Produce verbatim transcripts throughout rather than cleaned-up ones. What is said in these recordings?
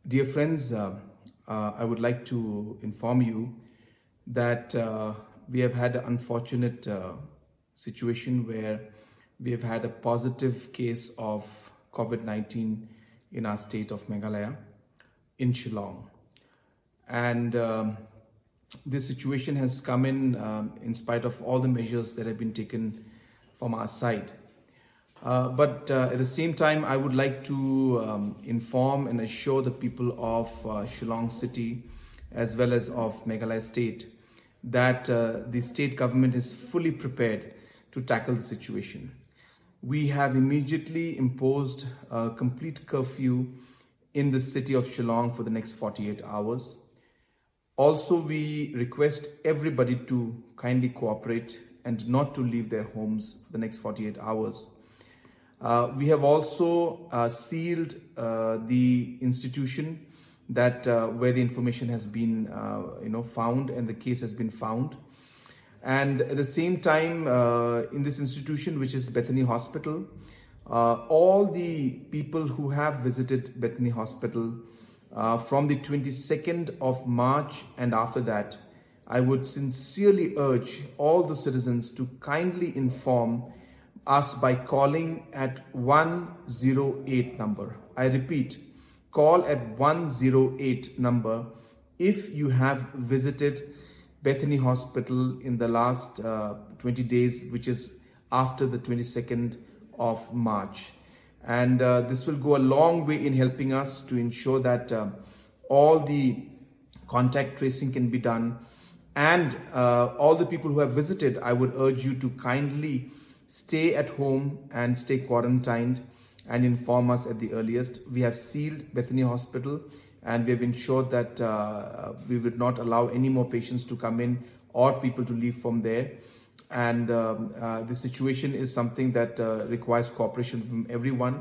Dear friends, uh, uh, I would like to inform you that uh, we have had an unfortunate uh, situation where we have had a positive case of COVID nineteen in our state of Meghalaya, in Shillong. And um, this situation has come in um, in spite of all the measures that have been taken from our side. Uh, but uh, at the same time, I would like to um, inform and assure the people of uh, Shillong city as well as of Meghalaya state that uh, the state government is fully prepared to tackle the situation. We have immediately imposed a complete curfew in the city of Shillong for the next forty-eight hours. Also, we request everybody to kindly cooperate and not to leave their homes for the next forty-eight hours. Uh, we have also uh, sealed uh, the institution that uh, where the information has been uh, you know found and the case has been found, and at the same time uh, in this institution, which is Bethany Hospital, uh, all the people who have visited Bethany Hospital uh, from the twenty-second of March and after that, I would sincerely urge all the citizens to kindly inform us by calling at one zero eight number. I repeat, call at one zero eight number if you have visited Bethany Hospital in the last uh, twenty days, which is after the twenty-second of March. And uh, this will go a long way in helping us to ensure that uh, all the contact tracing can be done. And uh, all the people who have visited, I would urge you to kindly stay at home and stay quarantined and inform us at the earliest. We have sealed Bethany Hospital and we have ensured that uh, we would not allow any more patients to come in or people to leave from there. And um, uh, the situation is something that uh, requires cooperation from everyone.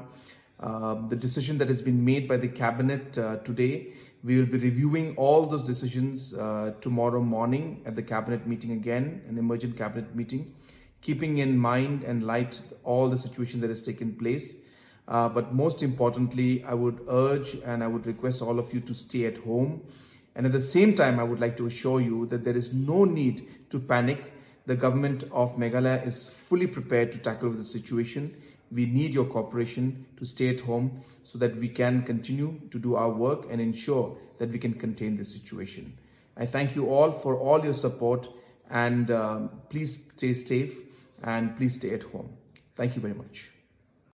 Uh, the decision that has been made by the cabinet uh, today, we will be reviewing all those decisions uh, tomorrow morning at the cabinet meeting again, an emergent cabinet meeting, keeping in mind and light all the situation that has taken place. Uh, but most importantly, I would urge and I would request all of you to stay at home. And at the same time, I would like to assure you that there is no need to panic. The government of Meghalaya is fully prepared to tackle the situation. We need your cooperation to stay at home so that we can continue to do our work and ensure that we can contain the situation. I thank you all for all your support, and um, please stay safe and please stay at home. Thank you very much.